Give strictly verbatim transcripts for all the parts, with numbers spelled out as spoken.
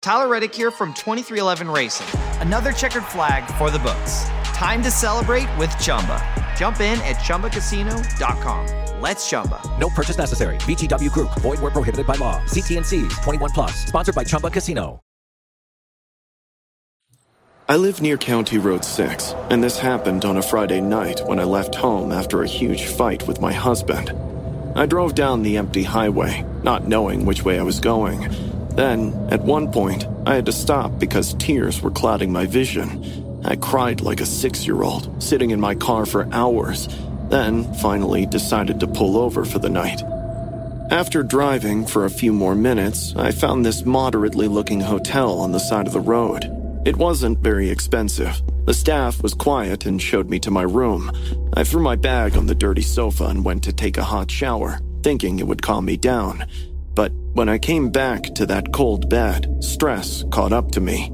Tyler Reddick here from twenty-three eleven Racing. Another checkered flag for the books. Time to celebrate with Chumba. Jump in at Chumba Casino dot com. Let's Chumba. No purchase necessary. V G W Group. Void where prohibited by law. See T and C's. twenty-one plus. Sponsored by Chumba Casino. I live near County Road six, and this happened on a Friday night when I left home after a huge fight with my husband. I drove down the empty highway, not knowing which way I was going. Then, at one point, I had to stop because tears were clouding my vision. I cried like a six-year-old, sitting in my car for hours, then finally decided to pull over for the night. After driving for a few more minutes, I found this moderately-looking hotel on the side of the road. It wasn't very expensive. The staff was quiet and showed me to my room. I threw my bag on the dirty sofa and went to take a hot shower, thinking it would calm me down. But when I came back to that cold bed, stress caught up to me.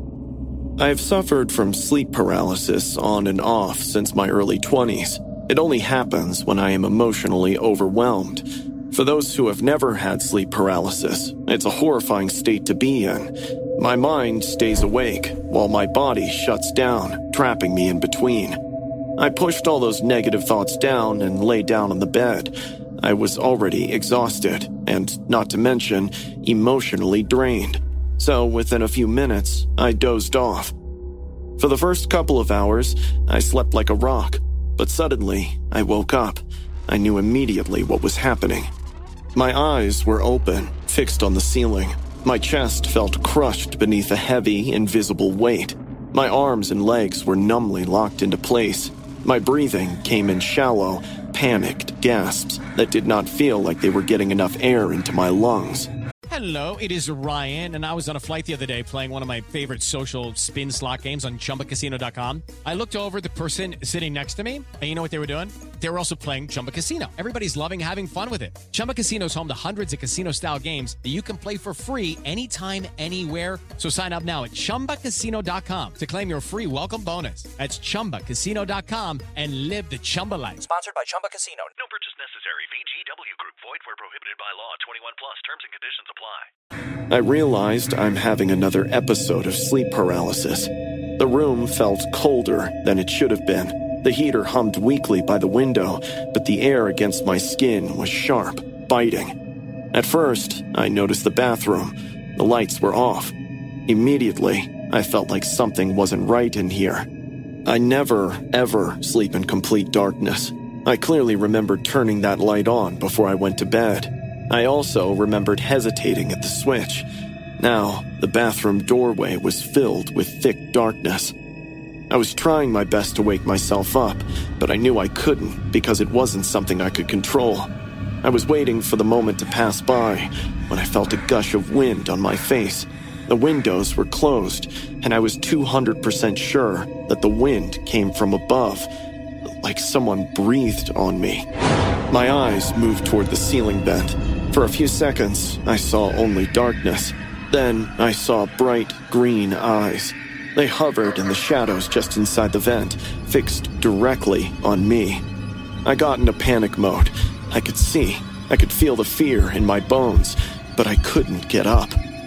I have suffered from sleep paralysis on and off since my early twenties. It only happens when I am emotionally overwhelmed. For those who have never had sleep paralysis, it's a horrifying state to be in. My mind stays awake while my body shuts down, trapping me in between. I pushed all those negative thoughts down and lay down on the bed. I was already exhausted and, not to mention, emotionally drained. So within a few minutes, I dozed off. For the first couple of hours, I slept like a rock. But suddenly, I woke up. I knew immediately what was happening. My eyes were open, fixed on the ceiling. My chest felt crushed beneath a heavy, invisible weight. My arms and legs were numbly locked into place. My breathing came in shallow, panicked gasps that did not feel like they were getting enough air into my lungs. Hello, it is Ryan, and I was on a flight the other day playing one of my favorite social spin slot games on Chumba Casino dot com. I looked over at the person sitting next to me, and you know what they were doing? They were also playing Chumba Casino. Everybody's loving having fun with it. Chumba Casino is home to hundreds of casino-style games that you can play for free anytime, anywhere. So sign up now at Chumba Casino dot com to claim your free welcome bonus. That's Chumba Casino dot com and live the Chumba life. Sponsored by Chumba Casino. No purchase necessary. V G W Group. Void where prohibited by law. twenty-one plus. Terms and conditions apply. I realized I'm having another episode of sleep paralysis. The room felt colder than it should have been. The heater hummed weakly by the window, but the air against my skin was sharp, biting. At first, I noticed the bathroom. The lights were off. Immediately, I felt like something wasn't right in here. I never, ever sleep in complete darkness. I clearly remembered turning that light on before I went to bed. I also remembered hesitating at the switch. Now, the bathroom doorway was filled with thick darkness. I was trying my best to wake myself up, but I knew I couldn't because it wasn't something I could control. I was waiting for the moment to pass by when I felt a gush of wind on my face. The windows were closed, and I was two hundred percent sure that the wind came from above, like someone breathed on me. My eyes moved toward the ceiling vent. For a few seconds, I saw only darkness. Then I saw bright green eyes. They hovered in the shadows just inside the vent, fixed directly on me. I got into panic mode. I could see, I could feel the fear in my bones, but I couldn't get up.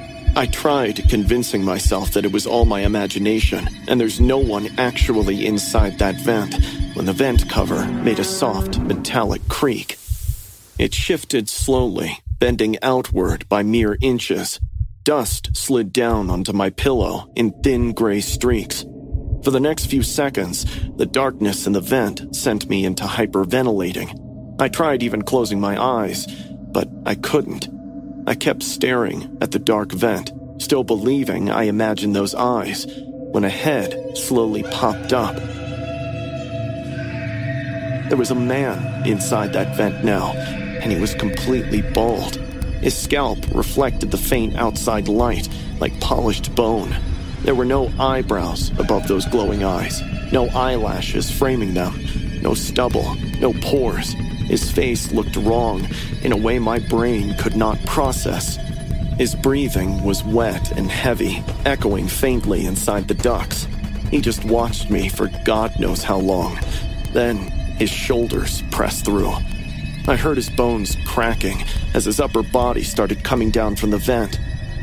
I tried convincing myself that it was all my imagination, and there's no one actually inside that vent, when the vent cover made a soft, metallic creak. It shifted slowly, bending outward by mere inches. Dust slid down onto my pillow in thin gray streaks. For the next few seconds, the darkness in the vent sent me into hyperventilating. I tried even closing my eyes, but I couldn't. I kept staring at the dark vent, still believing I imagined those eyes, when a head slowly popped up. There was a man inside that vent now, and he was completely bald. His scalp reflected the faint outside light like polished bone. There were no eyebrows above those glowing eyes, no eyelashes framing them, no stubble, no pores. His face looked wrong in a way my brain could not process. His breathing was wet and heavy, echoing faintly inside the ducts. He just watched me for God knows how long. Then his shoulders pressed through. I heard his bones cracking as his upper body started coming down from the vent.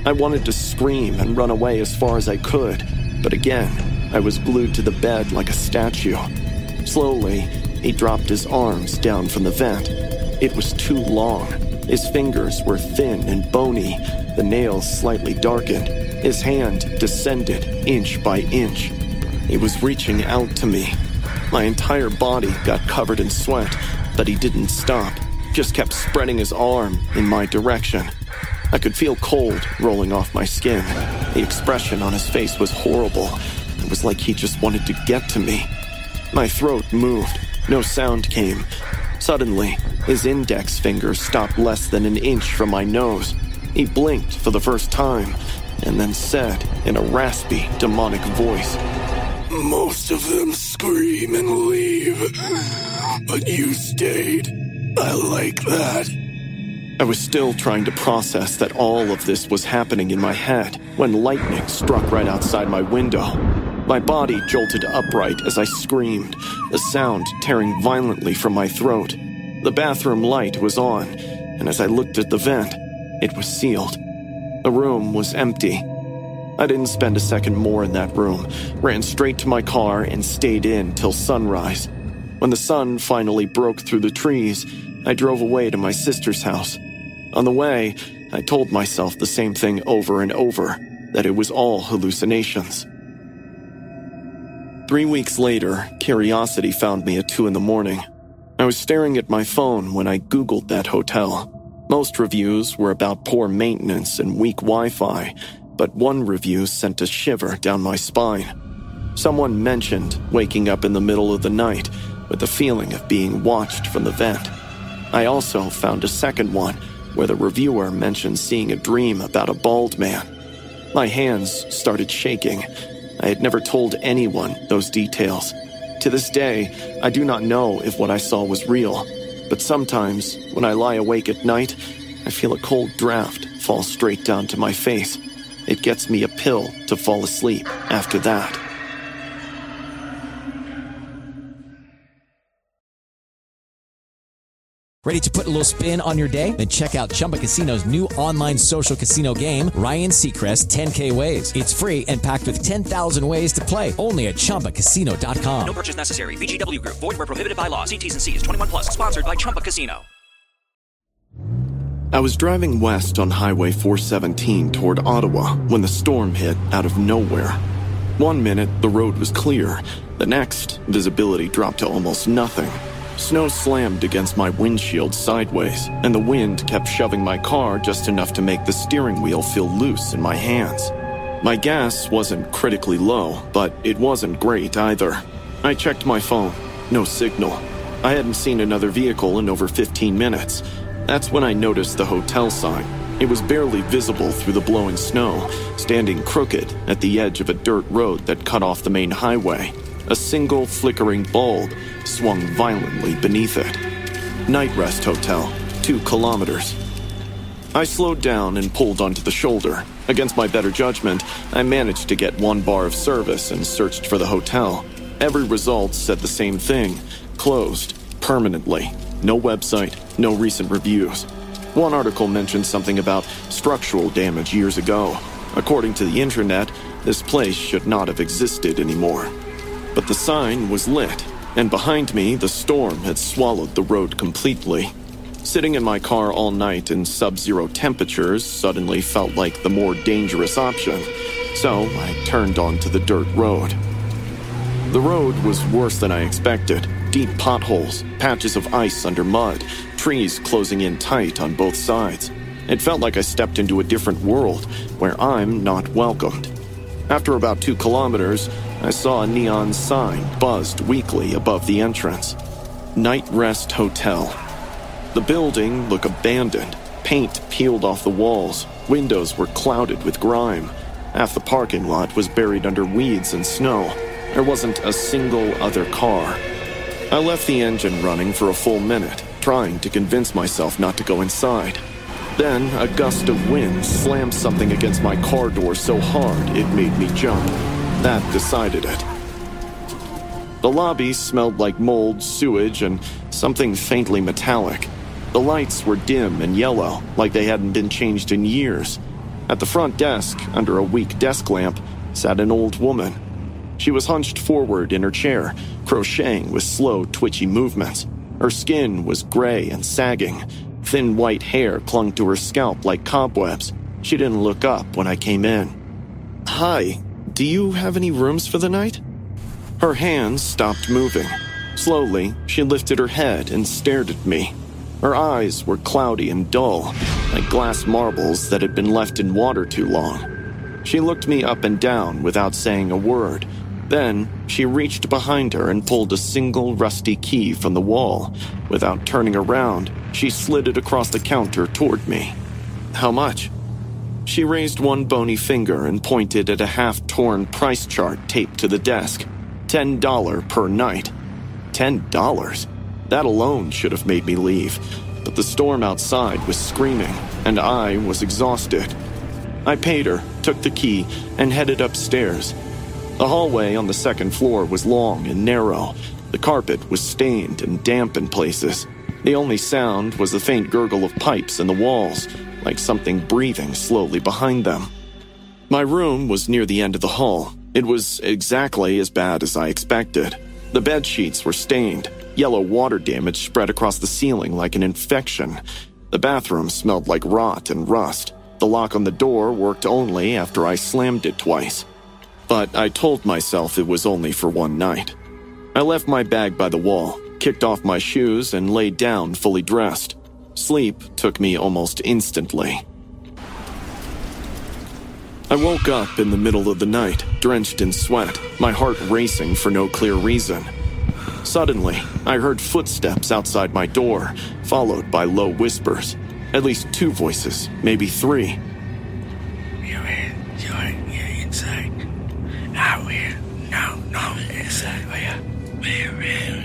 I wanted to scream and run away as far as I could, but again, I was glued to the bed like a statue. Slowly, he dropped his arms down from the vent. It was too long. His fingers were thin and bony, the nails slightly darkened. His hand descended inch by inch. He was reaching out to me. My entire body got covered in sweat, but he didn't stop, just kept spreading his arm in my direction. I could feel cold rolling off my skin. The expression on his face was horrible. It was like he just wanted to get to me. My throat moved. No sound came. Suddenly, his index finger stopped less than an inch from my nose. He blinked for the first time, and then said in a raspy, demonic voice, "Most of them scream and leave, but you stayed. I like that." I was still trying to process that all of this was happening in my head when lightning struck right outside my window. My body jolted upright as I screamed, the sound tearing violently from my throat. The bathroom light was on, and as I looked at the vent, it was sealed. The room was empty. I didn't spend a second more in that room, ran straight to my car and stayed in till sunrise. When the sun finally broke through the trees, I drove away to my sister's house. On the way, I told myself the same thing over and over, that it was all hallucinations. Three weeks later, curiosity found me at two in the morning. I was staring at my phone when I Googled that hotel. Most reviews were about poor maintenance and weak Wi-Fi, but one review sent a shiver down my spine. Someone mentioned waking up in the middle of the night with the feeling of being watched from the vent. I also found a second one where the reviewer mentioned seeing a dream about a bald man. My hands started shaking. I had never told anyone those details. To this day, I do not know if what I saw was real, but sometimes when I lie awake at night, I feel a cold draft fall straight down to my face. It gets me a pill to fall asleep after that. Ready to put a little spin on your day? Then check out Chumba Casino's new online social casino game, Ryan Seacrest ten K Ways. It's free and packed with ten thousand ways to play. Only at Chumba Casino dot com. No purchase necessary. V G W Group. Void where prohibited by law. See T's and C's. twenty-one plus. Sponsored by Chumba Casino. I was driving west on Highway four seventeen toward Ottawa when the storm hit out of nowhere. One minute, the road was clear. The next, visibility dropped to almost nothing. Snow slammed against my windshield sideways, and the wind kept shoving my car just enough to make the steering wheel feel loose in my hands. My gas wasn't critically low, but it wasn't great either. I checked my phone. No signal. I hadn't seen another vehicle in over fifteen minutes. That's when I noticed the hotel sign. It was barely visible through the blowing snow, standing crooked at the edge of a dirt road that cut off the main highway. A single flickering bulb swung violently beneath it. Night Rest Hotel, two kilometers. I slowed down and pulled onto the shoulder. Against my better judgment, I managed to get one bar of service and searched for the hotel. Every result said the same thing: closed, permanently. No website, no recent reviews. One article mentioned something about structural damage years ago. According to the internet, this place should not have existed anymore. But the sign was lit, and behind me, the storm had swallowed the road completely. Sitting in my car all night in sub-zero temperatures suddenly felt like the more dangerous option, so I turned onto the dirt road. The road was worse than I expected. Deep potholes, patches of ice under mud, trees closing in tight on both sides. It felt like I stepped into a different world where I'm not welcomed. After about two kilometers, I saw a neon sign buzzed weakly above the entrance. Night Rest Hotel. The building looked abandoned. Paint peeled off the walls. Windows were clouded with grime. Half the parking lot was buried under weeds and snow. There wasn't a single other car. I left the engine running for a full minute, trying to convince myself not to go inside. Then, a gust of wind slammed something against my car door so hard it made me jump. That decided it. The lobby smelled like mold, sewage, and something faintly metallic. The lights were dim and yellow, like they hadn't been changed in years. At the front desk, under a weak desk lamp, sat an old woman. She was hunched forward in her chair, crocheting with slow, twitchy movements. Her skin was gray and sagging. Thin white hair clung to her scalp like cobwebs. She didn't look up when I came in. "Hi, do you have any rooms for the night?" Her hands stopped moving. Slowly, she lifted her head and stared at me. Her eyes were cloudy and dull, like glass marbles that had been left in water too long. She looked me up and down without saying a word. Then, she reached behind her and pulled a single rusty key from the wall. Without turning around, she slid it across the counter toward me. "How much?" She raised one bony finger and pointed at a half-torn price chart taped to the desk. Ten dollars per night. Ten dollars? That alone should have made me leave, but the storm outside was screaming, and I was exhausted. I paid her, took the key, and headed upstairs. The hallway on the second floor was long and narrow. The carpet was stained and damp in places. The only sound was the faint gurgle of pipes in the walls, like something breathing slowly behind them. My room was near the end of the hall. It was exactly as bad as I expected. The bed sheets were stained. Yellow water damage spread across the ceiling like an infection. The bathroom smelled like rot and rust. The lock on the door worked only after I slammed it twice. But I told myself it was only for one night. I left my bag by the wall, kicked off my shoes, and laid down fully dressed. Sleep took me almost instantly. I woke up in the middle of the night, drenched in sweat, my heart racing for no clear reason. Suddenly, I heard footsteps outside my door, followed by low whispers. At least two voices, maybe three. You're in, you're, you're inside. Out here. No, no, inside. Where? Where?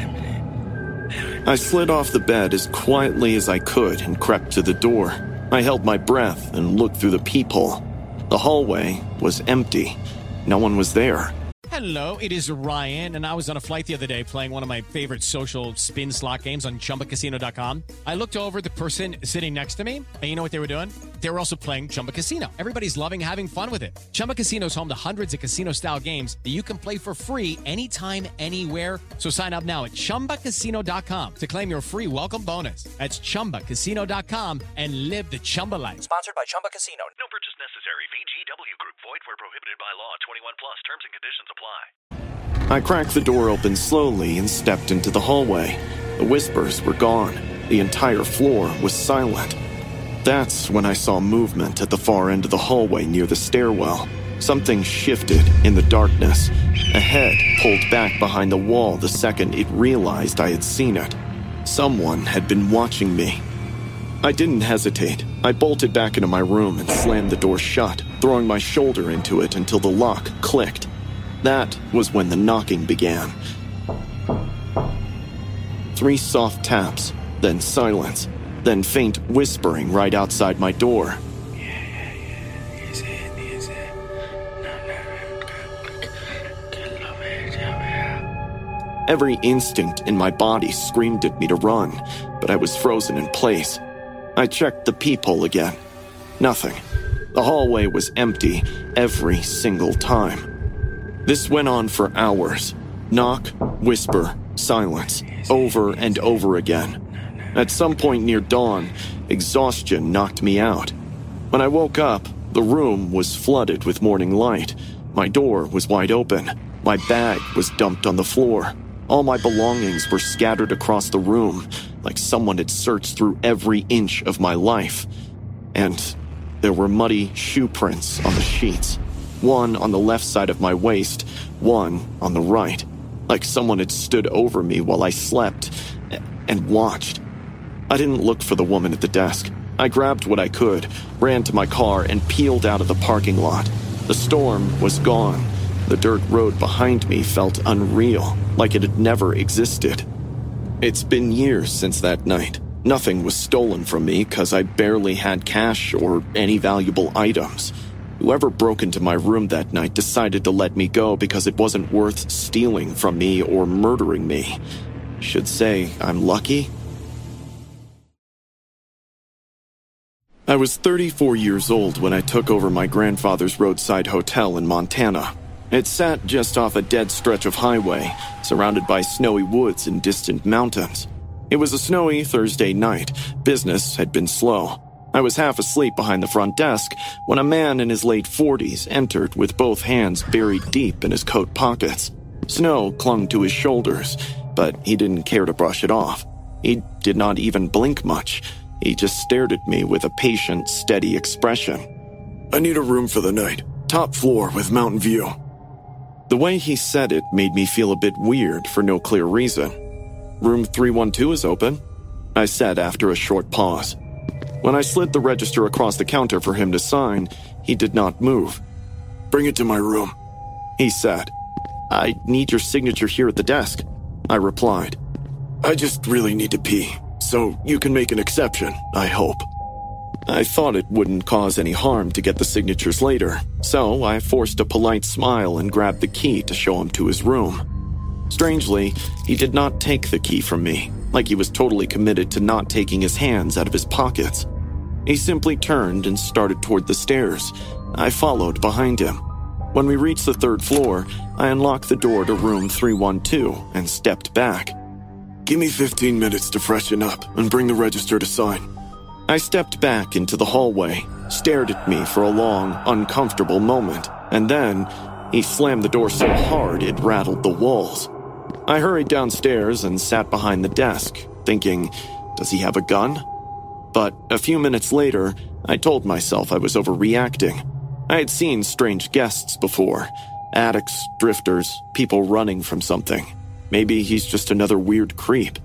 I slid off the bed as quietly as I could and crept to the door. I held my breath and looked through the peephole. The hallway was empty. No one was there. Hello, it is Ryan, and I was on a flight the other day playing one of my favorite social spin slot games on Chumba Casino dot com. I looked over at the person sitting next to me, and you know what they were doing? They were also playing Chumba Casino. Everybody's loving having fun with it. Chumba Casino is home to hundreds of casino-style games that you can play for free anytime, anywhere. So sign up now at Chumba Casino dot com to claim your free welcome bonus. That's Chumba Casino dot com and live the Chumba life. Sponsored by Chumba Casino. No purchase necessary. V G W Group. Void where prohibited by law. twenty-one plus. Terms and conditions apply. I cracked the door open slowly and stepped into the hallway. The whispers were gone. The entire floor was silent. That's when I saw movement at the far end of the hallway near the stairwell. Something shifted in the darkness. A head pulled back behind the wall the second it realized I had seen it. Someone had been watching me. I didn't hesitate. I bolted back into my room and slammed the door shut, throwing my shoulder into it until the lock clicked. That was when the knocking began. Three soft taps, then silence, then faint whispering right outside my door. Yeah, yeah, yeah. Is it? Is it? No, no, get love it. Yeah. Every instinct in my body screamed at me to run, but I was frozen in place. I checked the peephole again. Nothing. The hallway was empty every single time. This went on for hours. Knock, whisper, silence, over and over again. At some point near dawn, exhaustion knocked me out. When I woke up, the room was flooded with morning light. My door was wide open. My bag was dumped on the floor. All my belongings were scattered across the room, like someone had searched through every inch of my life. And there were muddy shoe prints on the sheets. One on the left side of my waist, one on the right. Like someone had stood over me while I slept and watched. I didn't look for the woman at the desk. I grabbed what I could, ran to my car, and peeled out of the parking lot. The storm was gone. The dirt road behind me felt unreal, like it had never existed. It's been years since that night. Nothing was stolen from me because I barely had cash or any valuable items. Whoever broke into my room that night decided to let me go because it wasn't worth stealing from me or murdering me. Should say I'm lucky. I was thirty-four years old when I took over my grandfather's roadside hotel in Montana. It sat just off a dead stretch of highway, surrounded by snowy woods and distant mountains. It was a snowy Thursday night. Business had been slow. I was half asleep behind the front desk when a man in his late forties entered with both hands buried deep in his coat pockets. Snow clung to his shoulders, but he didn't care to brush it off. He did not even blink much. He just stared at me with a patient, steady expression. I need a room for the night. Top floor with mountain view. The way he said it made me feel a bit weird for no clear reason. Room three one two is open, I said after a short pause. When I slid the register across the counter for him to sign, he did not move. Bring it to my room, he said. I need your signature here at the desk, I replied. I just really need to pee, so you can make an exception, I hope. I thought it wouldn't cause any harm to get the signatures later, so I forced a polite smile and grabbed the key to show him to his room. Strangely, he did not take the key from me, like he was totally committed to not taking his hands out of his pockets. He simply turned and started toward the stairs. I followed behind him. When we reached the third floor, I unlocked the door to room three one two and stepped back. Give me fifteen minutes to freshen up and bring the register to sign. I stepped back into the hallway, stared at me for a long, uncomfortable moment, and then he slammed the door so hard it rattled the walls. I hurried downstairs and sat behind the desk, thinking, does he have a gun? But a few minutes later, I told myself I was overreacting. I had seen strange guests before. Addicts, drifters, people running from something. Maybe he's just another weird creep.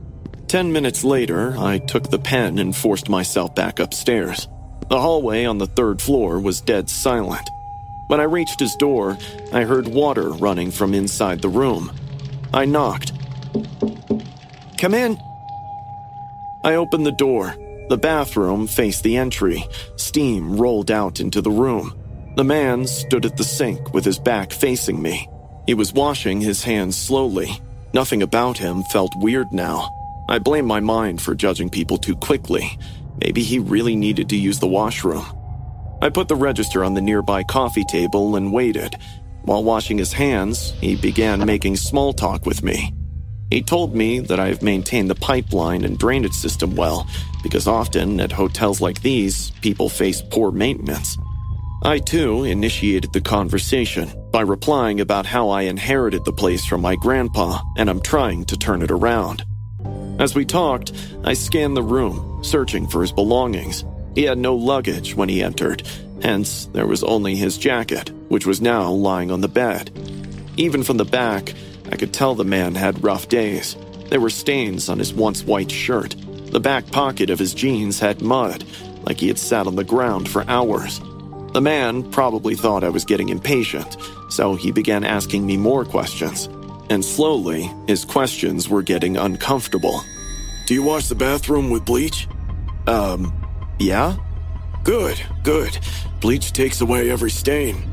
Ten minutes later, I took the pen and forced myself back upstairs. The hallway on the third floor was dead silent. When I reached his door, I heard water running from inside the room. I knocked. Come in. I opened the door. The bathroom faced the entry. Steam rolled out into the room. The man stood at the sink with his back facing me. He was washing his hands slowly. Nothing about him felt weird now. I blamed my mind for judging people too quickly. Maybe he really needed to use the washroom. I put the register on the nearby coffee table and waited. While washing his hands, he began making small talk with me. He told me that I have maintained the pipeline and drainage system well, because often at hotels like these, people face poor maintenance. I too initiated the conversation by replying about how I inherited the place from my grandpa and I'm trying to turn it around. As we talked, I scanned the room, searching for his belongings. He had no luggage when he entered, hence there was only his jacket, which was now lying on the bed. Even from the back, I could tell the man had rough days. There were stains on his once white shirt. The back pocket of his jeans had mud, like he had sat on the ground for hours. The man probably thought I was getting impatient, so he began asking me more questions. And slowly, his questions were getting uncomfortable. Do you wash the bathroom with bleach? Um, yeah? Good, good. Bleach takes away every stain.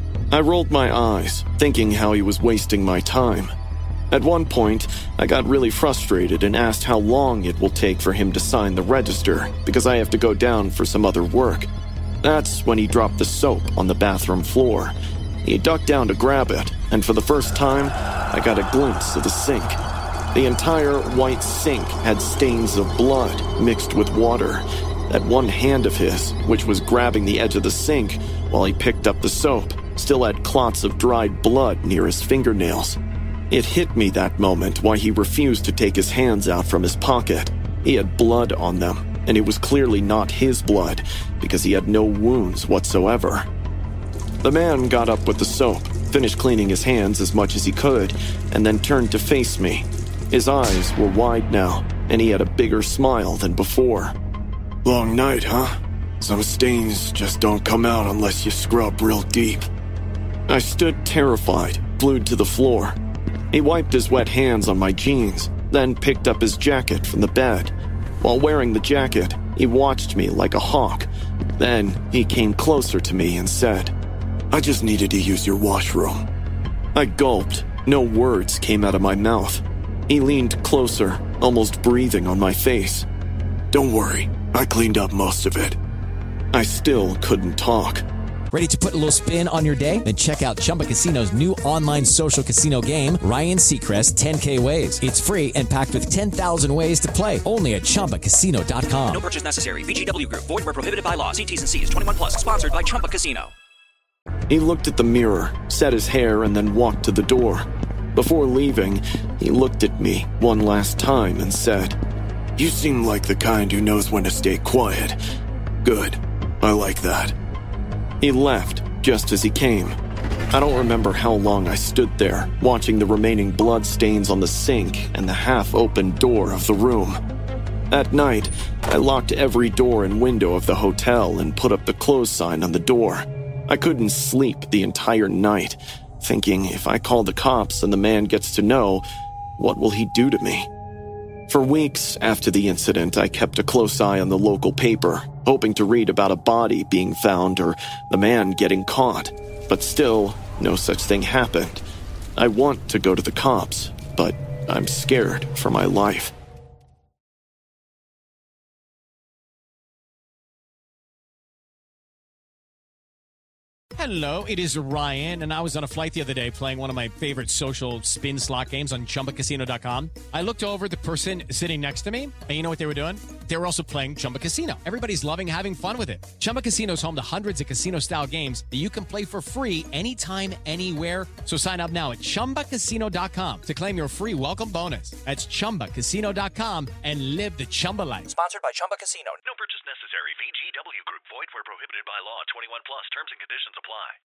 I rolled my eyes, thinking how he was wasting my time. At one point, I got really frustrated and asked how long it will take for him to sign the register, because I have to go down for some other work. That's when he dropped the soap on the bathroom floor. He ducked down to grab it, and for the first time, I got a glimpse of the sink. The entire white sink had stains of blood mixed with water. That one hand of his, which was grabbing the edge of the sink while he picked up the soap, still had clots of dried blood near his fingernails. It hit me that moment why he refused to take his hands out from his pocket. He had blood on them, and it was clearly not his blood, because he had no wounds whatsoever. The man got up with the soap, finished cleaning his hands as much as he could, and then turned to face me. His eyes were wide now, and he had a bigger smile than before. Long night, huh? Some stains just don't come out unless you scrub real deep. I stood terrified, glued to the floor. He wiped his wet hands on my jeans, then picked up his jacket from the bed. While wearing the jacket, he watched me like a hawk. Then he came closer to me and said, I just needed to use your washroom. I gulped. No words came out of my mouth. He leaned closer, almost breathing on my face. Don't worry, I cleaned up most of it. I still couldn't talk. Ready to put a little spin on your day? Then check out Chumba Casino's new online social casino game, Ryan Seacrest ten K Ways. It's free and packed with ten thousand ways to play. Only at Chumba Casino dot com. No purchase necessary. V G W Group. Void where prohibited by law. See T's and C's. twenty-one plus. Sponsored by Chumba Casino. He looked at the mirror, set his hair, and then walked to the door. Before leaving, he looked at me one last time and said, "You seem like the kind who knows when to stay quiet. Good. I like that." He left just as he came. I don't remember how long I stood there, watching the remaining blood stains on the sink and the half-open door of the room. At night, I locked every door and window of the hotel and put up the close sign on the door. I couldn't sleep the entire night, thinking if I call the cops and the man gets to know, what will he do to me? For weeks after the incident, I kept a close eye on the local paper, hoping to read about a body being found or the man getting caught. But still, no such thing happened. I want to go to the cops, but I'm scared for my life. Hello, it is Ryan, and I was on a flight the other day playing one of my favorite social spin slot games on Chumba Casino dot com. I looked over at the person sitting next to me, and you know what they were doing? They were also playing Chumba Casino. Everybody's loving having fun with it. Chumba Casino is home to hundreds of casino-style games that you can play for free anytime, anywhere. So sign up now at Chumba Casino dot com to claim your free welcome bonus. That's Chumba Casino dot com and live the Chumba life. Sponsored by Chumba Casino. No purchase necessary. V G W Group. Void where prohibited by law. twenty-one plus. Terms and conditions apply.